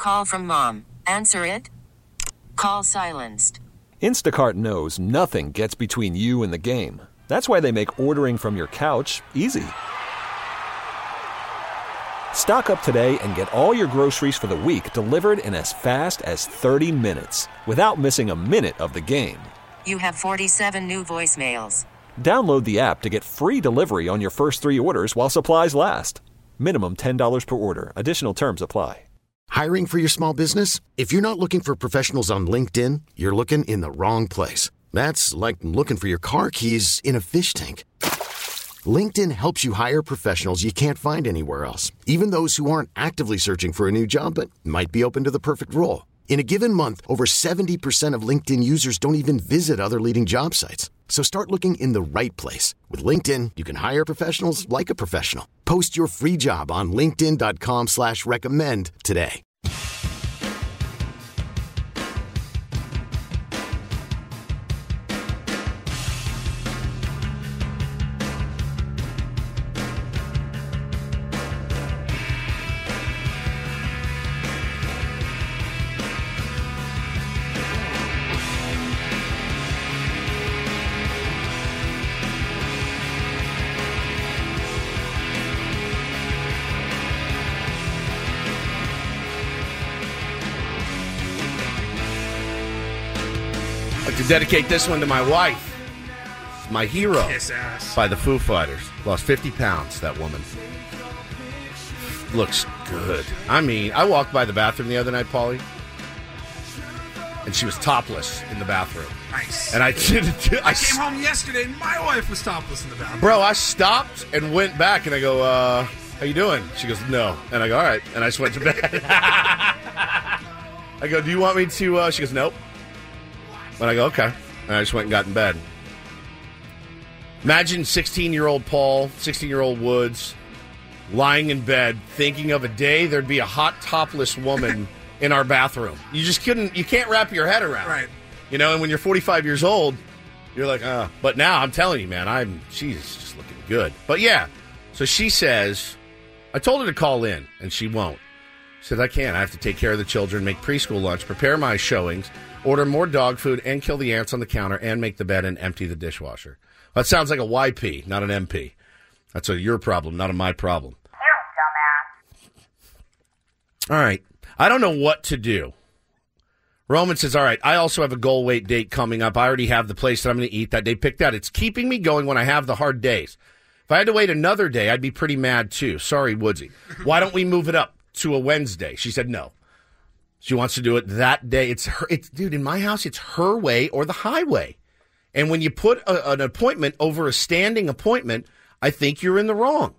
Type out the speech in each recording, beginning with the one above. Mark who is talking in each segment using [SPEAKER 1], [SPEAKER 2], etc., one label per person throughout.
[SPEAKER 1] Call from mom. Answer it. Call silenced.
[SPEAKER 2] Instacart knows nothing gets between you and the game. That's why they make ordering from your couch easy. Stock up today and get all your groceries for the week delivered in as fast as 30 minutes without missing a minute of the game.
[SPEAKER 1] You have 47 new voicemails.
[SPEAKER 2] Download the app to get free delivery on your first 3 orders while supplies last. Minimum $10 per order. Additional terms apply.
[SPEAKER 3] Hiring for your small business? If you're not looking for professionals on LinkedIn, you're looking in the wrong place. That's like looking for your car keys in a fish tank. LinkedIn helps you hire professionals you can't find anywhere else, even those who aren't actively searching for a new job but might be open to the perfect role. In a given month, over 70% of LinkedIn users don't even visit other leading job sites. So start looking in the right place. With LinkedIn, you can hire professionals like a professional. Post your free job on linkedin.com/recommend today.
[SPEAKER 4] To dedicate this one to my wife, my hero,
[SPEAKER 5] Kiss ass.
[SPEAKER 4] by the Foo Fighters. Lost 50 pounds, that woman. Looks good. I mean, I walked by the bathroom the other night, Paulie, and she was topless in the bathroom.
[SPEAKER 5] Nice.
[SPEAKER 4] And I came
[SPEAKER 5] home yesterday and my wife was topless in the bathroom.
[SPEAKER 4] Bro, I stopped and went back and I go, how you doing? She goes, no. And I go, all right. And I just went to bed. I go, do you want me to? She goes, nope. And I go, okay. And I just went and got in bed. Imagine 16-year-old Paul, 16-year-old Woods, lying in bed, thinking of a day there'd be a hot, topless woman in our bathroom. You just can't wrap your head around it.
[SPEAKER 5] Right.
[SPEAKER 4] You know, and when you're 45 years old, you're like, But now, I'm telling you, man, she's just looking good. But yeah, so she says, I told her to call in, and she won't. She says, I can't. I have to take care of the children, make preschool lunch, prepare my showings, order more dog food, and kill the ants on the counter, and make the bed and empty the dishwasher. That sounds like a YP, not an MP. That's your problem, not a my problem.
[SPEAKER 6] You dumbass.
[SPEAKER 4] All right. I don't know what to do. Roman says, all right, I also have a goal weight date coming up. I already have the place that I'm going to eat that day picked out. It's keeping me going when I have the hard days. If I had to wait another day, I'd be pretty mad, too. Sorry, Woodsy. Why don't we move it up to a Wednesday? She said no. She wants to do it that day. Dude, in my house, it's her way or the highway. And when you put an appointment over a standing appointment, I think you're in the wrong.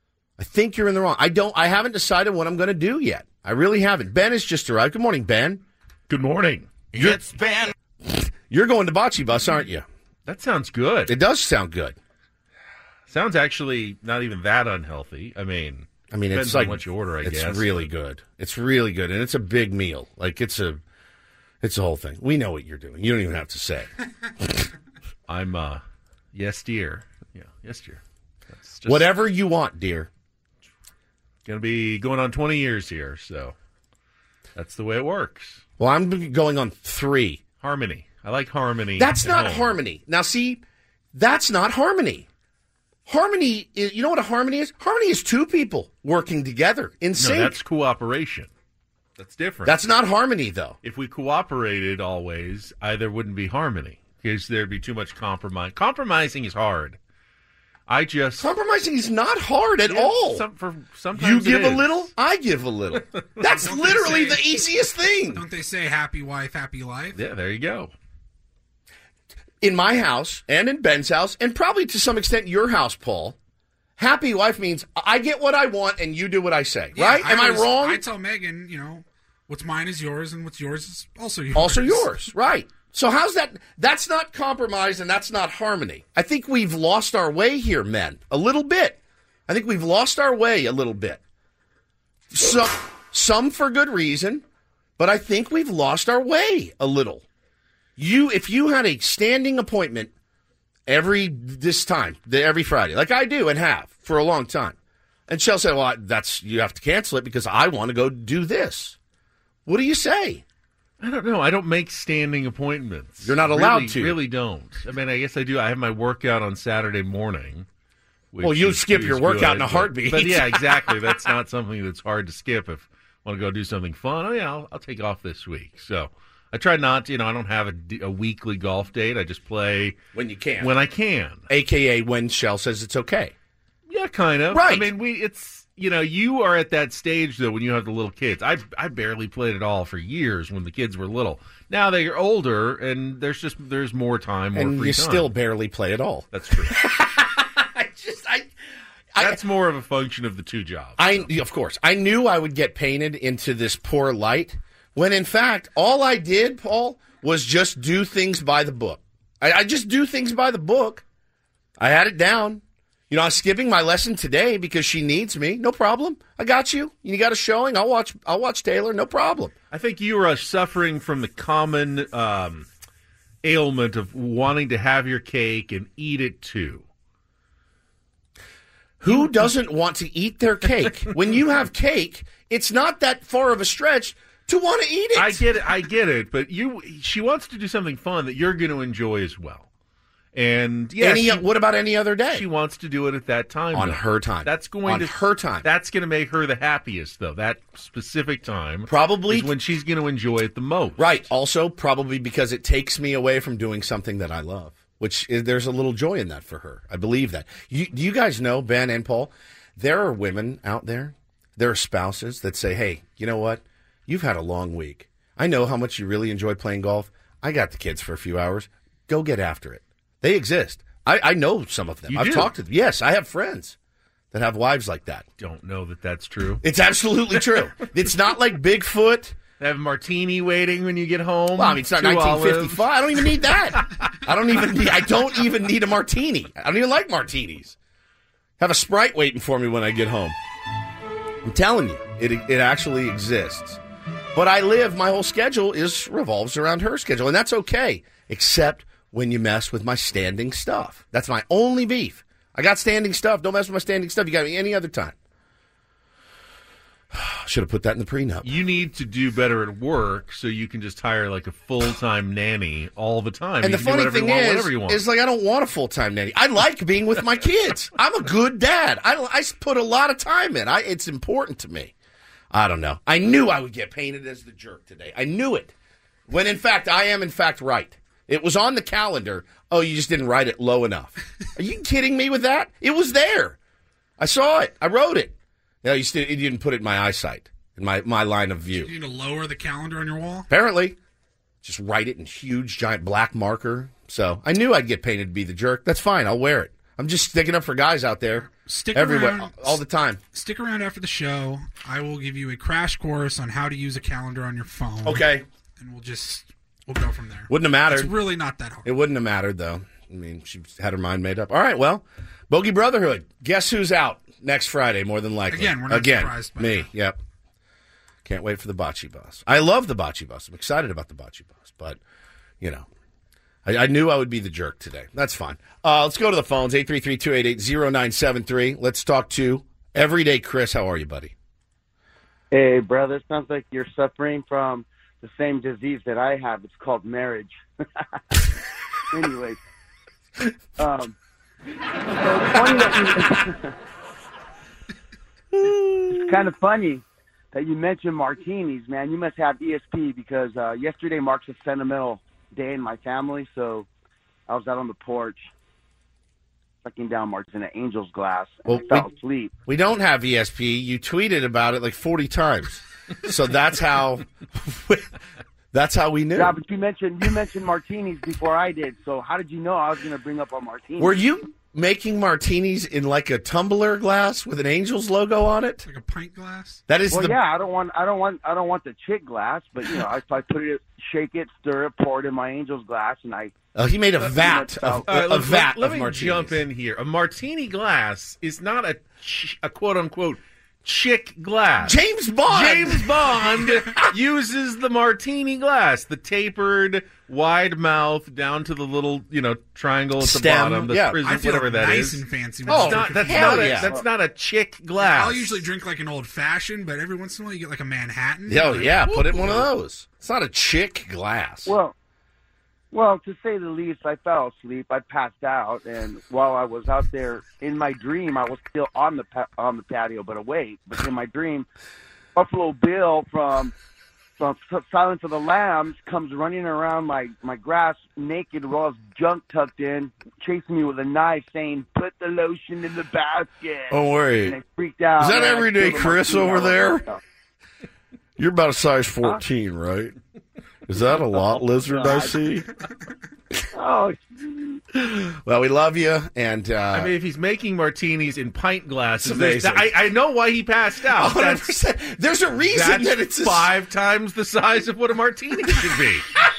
[SPEAKER 4] I haven't decided what I'm going to do yet. I really haven't. Ben has just arrived. Good morning, Ben.
[SPEAKER 7] Good morning.
[SPEAKER 5] It's Ben.
[SPEAKER 4] You're going to Bocce Bus, aren't you?
[SPEAKER 7] That sounds good.
[SPEAKER 4] It does sound good.
[SPEAKER 7] Sounds actually not even that unhealthy. I mean,
[SPEAKER 4] it's
[SPEAKER 7] on
[SPEAKER 4] like
[SPEAKER 7] what you order, I guess.
[SPEAKER 4] It's really good. It's really good, and it's a big meal. Like it's a whole thing. We know what you're doing. You don't even have to say.
[SPEAKER 7] I'm yes, dear. Yeah, yes, dear. That's just
[SPEAKER 4] whatever you want, dear.
[SPEAKER 7] Going to be going on 20 years here, so that's the way it works.
[SPEAKER 4] Well, I'm going on 3.
[SPEAKER 7] Harmony. I like harmony.
[SPEAKER 4] That's not
[SPEAKER 7] home.
[SPEAKER 4] harmony. Now, see, that's not harmony. Harmony is, you know what a harmony is? Harmony is 2 people working together in sync.
[SPEAKER 7] No, that's cooperation. That's different.
[SPEAKER 4] That's not harmony, though.
[SPEAKER 7] If we cooperated always, there wouldn't be harmony because there'd be too much compromise. Compromising is hard.
[SPEAKER 4] Compromising is not hard at all.
[SPEAKER 7] Sometimes
[SPEAKER 4] you give a little, I give a little. That's literally the easiest thing.
[SPEAKER 5] Don't they say happy wife, happy life?
[SPEAKER 7] Yeah, there you go.
[SPEAKER 4] In my house and in Ben's house, and probably to some extent your house, Paul, happy wife means I get what I want and you do what I say, right? Am I wrong?
[SPEAKER 5] I tell Megan, what's mine is yours and what's yours is also yours.
[SPEAKER 4] Also yours, right. So how's that? That's not compromise and that's not harmony. I think we've lost our way here, men, a little bit. I think we've lost our way a little bit. Some for good reason, but I think we've lost our way a little. If you had a standing appointment every Friday, like I do and have for a long time, and Shell said, well, you have to cancel it because I want to go do this. What do you say?
[SPEAKER 7] I don't know. I don't make standing appointments.
[SPEAKER 4] You're not allowed to.
[SPEAKER 7] Really don't. I mean, I guess I do. I have my workout on Saturday morning.
[SPEAKER 4] Well, you skip your workout in a heartbeat.
[SPEAKER 7] But yeah, exactly. That's not something that's hard to skip if I want to go do something fun. Oh, yeah, I'll take off this week. So I try not to. I don't have a weekly golf date. I just play
[SPEAKER 4] when you can.
[SPEAKER 7] When I can.
[SPEAKER 4] AKA when Shell says it's okay.
[SPEAKER 7] Yeah, kind of.
[SPEAKER 4] Right.
[SPEAKER 7] I mean, you are at that stage, though, when you have the little kids. I barely played at all for years when the kids were little. Now they're older, and there's more time, more free time.
[SPEAKER 4] And you still barely play at all.
[SPEAKER 7] That's true. That's more of a function of the two jobs.
[SPEAKER 4] Of course. I knew I would get painted into this poor light, when in fact, all I did, Paul, was just do things by the book. I just do things by the book. I had it down. I'm skipping my lesson today because she needs me. No problem. I got you. You got a showing. I'll watch Taylor. No problem.
[SPEAKER 7] I think you are suffering from the common ailment of wanting to have your cake and eat it too.
[SPEAKER 4] Who doesn't want to eat their cake? When you have cake, it's not that far of a stretch to want to eat it.
[SPEAKER 7] I get it. But she wants to do something fun that you're going to enjoy as well. And
[SPEAKER 4] what about any other day?
[SPEAKER 7] She wants to do it at that time.
[SPEAKER 4] On her time.
[SPEAKER 7] That's going to make her the happiest, though. That specific time
[SPEAKER 4] probably
[SPEAKER 7] is when she's going to enjoy it the most.
[SPEAKER 4] Right. Also, probably because it takes me away from doing something that I love, which there's a little joy in that for her. I believe that. Do you guys know, Ben and Paul, there are women out there, there are spouses that say, hey, you know what? You've had a long week. I know how much you really enjoy playing golf. I got the kids for a few hours. Go get after it. They exist. I know some of them. I've talked to them. Yes, I have friends that have wives like that.
[SPEAKER 7] Don't know that that's true.
[SPEAKER 4] It's absolutely true. It's not like Bigfoot.
[SPEAKER 7] They have a martini waiting when you get home.
[SPEAKER 4] Well, I mean, it's not 1955. Olives. I don't even need that. I don't even need a martini. I don't even like martinis. Have a Sprite waiting for me when I get home. I'm telling you, it actually exists. But my whole schedule revolves around her schedule, and that's okay, except when you mess with my standing stuff. That's my only beef. I got standing stuff. Don't mess with my standing stuff. You got me any other time. Should have put that in the prenup.
[SPEAKER 7] You need to do better at work so you can just hire like a full-time nanny all the time.
[SPEAKER 4] And the funny thing is like I don't want a full-time nanny. I like being with my kids. I'm a good dad. I put a lot of time in. It's important to me. I don't know. I knew I would get painted as the jerk today. I knew it. When in fact, I am in fact right. It was on the calendar. Oh, you just didn't write it low enough. Are you kidding me with that? It was there. I saw it. I wrote it. No, you didn't put it in my eyesight, in my line of view.
[SPEAKER 5] So you need to lower the calendar on your wall?
[SPEAKER 4] Apparently. Just write it in huge, giant black marker. So I knew I'd get painted to be the jerk. That's fine. I'll wear it. I'm just sticking up for guys out there.
[SPEAKER 5] Stick
[SPEAKER 4] everywhere,
[SPEAKER 5] around,
[SPEAKER 4] all the time.
[SPEAKER 5] Stick around after the show. I will give you a crash course on how to use a calendar on your phone.
[SPEAKER 4] Okay.
[SPEAKER 5] And we'll go from there.
[SPEAKER 4] Wouldn't have mattered.
[SPEAKER 5] It's really not that hard.
[SPEAKER 4] It wouldn't have mattered, though. I mean, she had her mind made up. All right, well, Bogey Brotherhood. Guess who's out next Friday, more than likely?
[SPEAKER 5] Again, we're not surprised by
[SPEAKER 4] me.
[SPEAKER 5] that.
[SPEAKER 4] Yep. Can't wait for the Bocce Boss. I love the Bocce Boss. I'm excited about the Bocce Boss. But, I knew I would be the jerk today. That's fine. Let's go to the phones, 833-288-0973. Let's talk to Everyday Chris. How are you, buddy?
[SPEAKER 8] Hey, brother. Sounds like you're suffering from the same disease that I have. It's called marriage. Anyways. It's kind of funny that you mentioned martinis, man. You must have ESP because yesterday marks a sentimental day in my family, so I was out on the porch sucking down marks in an Angel's glass, and I fell asleep.
[SPEAKER 4] We don't have ESP. You tweeted about it like 40 times. So that's how we knew.
[SPEAKER 8] Yeah, but you mentioned martinis before I did, so how did you know I was going to bring up a martini?
[SPEAKER 4] Were you making martinis in like a tumbler glass with an Angels logo on it?
[SPEAKER 5] Like a pint glass?
[SPEAKER 4] That is
[SPEAKER 8] I don't want the chick glass, but I put it, shake it, stir it, pour it in my Angel's glass, and I.
[SPEAKER 4] He made a vat of
[SPEAKER 7] Let me
[SPEAKER 4] martinis.
[SPEAKER 7] Jump in here. A martini glass is not a quote unquote chick glass.
[SPEAKER 4] James Bond.
[SPEAKER 7] James Bond uses the martini glass, the tapered, wide mouth down to the little, triangle at the
[SPEAKER 4] Stem,
[SPEAKER 7] bottom, the
[SPEAKER 4] yeah.
[SPEAKER 7] prism,
[SPEAKER 5] I feel
[SPEAKER 7] whatever that
[SPEAKER 5] nice
[SPEAKER 7] is.
[SPEAKER 5] and fancy.
[SPEAKER 4] Oh,
[SPEAKER 7] That's not a chick glass.
[SPEAKER 5] I'll usually drink like an old fashioned, but every once in a while you get like a Manhattan.
[SPEAKER 4] Oh,
[SPEAKER 5] Like,
[SPEAKER 4] yeah, put it in
[SPEAKER 5] whoop,
[SPEAKER 4] one of those. It's not a chick glass.
[SPEAKER 8] Well, to say the least, I fell asleep. I passed out, and while I was out there in my dream, I was still on the patio, but awake. But in my dream, Buffalo Bill from Silence of the Lambs comes running around my grass naked, with all his junk tucked in, chasing me with a knife, saying, "Put the lotion in the basket."
[SPEAKER 4] Don't worry.
[SPEAKER 8] And I freaked out.
[SPEAKER 4] Is that
[SPEAKER 8] and I
[SPEAKER 4] everyday
[SPEAKER 8] spilled
[SPEAKER 4] Chris
[SPEAKER 8] martini
[SPEAKER 4] over
[SPEAKER 8] all
[SPEAKER 4] there?
[SPEAKER 8] myself.
[SPEAKER 4] You're about a size 14, right? Is that a lot lizard I see?
[SPEAKER 8] Oh,
[SPEAKER 4] Well, we love you, and
[SPEAKER 7] I mean, if he's making martinis in pint glasses,
[SPEAKER 4] It's amazing.
[SPEAKER 7] I know why he passed out.
[SPEAKER 4] 100%. There's a reason that it's
[SPEAKER 7] 5 times the size of what a martini should be.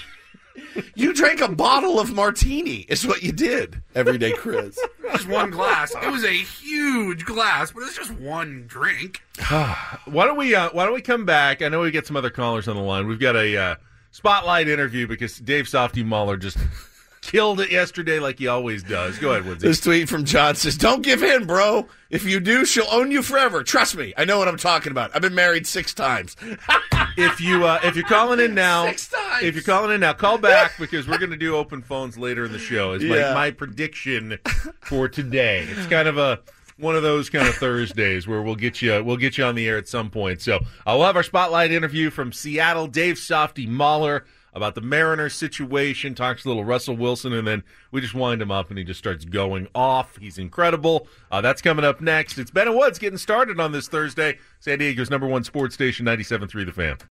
[SPEAKER 4] You drank a bottle of martini, is what you did, everyday Chris.
[SPEAKER 5] Just one glass. It was a huge glass, but it's just one drink.
[SPEAKER 7] Why don't we come back? I know we get some other callers on the line. We've got a spotlight interview because Dave Softy Mahler just killed it yesterday like he always does. Go ahead, Woodsy.
[SPEAKER 4] This tweet from John says, "Don't give in, bro. If you do, she'll own you forever. Trust me. I know what I'm talking about. I've been married 6 times."
[SPEAKER 7] If you're calling in now,
[SPEAKER 4] 6 times.
[SPEAKER 7] call back because we're going to do open phones later in the show. Is
[SPEAKER 4] Yeah.
[SPEAKER 7] my prediction for today. It's kind of one of those kind of Thursdays where we'll get you on the air at some point. So we'll have our spotlight interview from Seattle, Dave Softy Mahler, about the Mariners situation, talks a little Russell Wilson, and then we just wind him up and he just starts going off. He's incredible. That's coming up next. It's Ben and Woods getting started on this Thursday. San Diego's #1 sports station, 97.3 The Fan.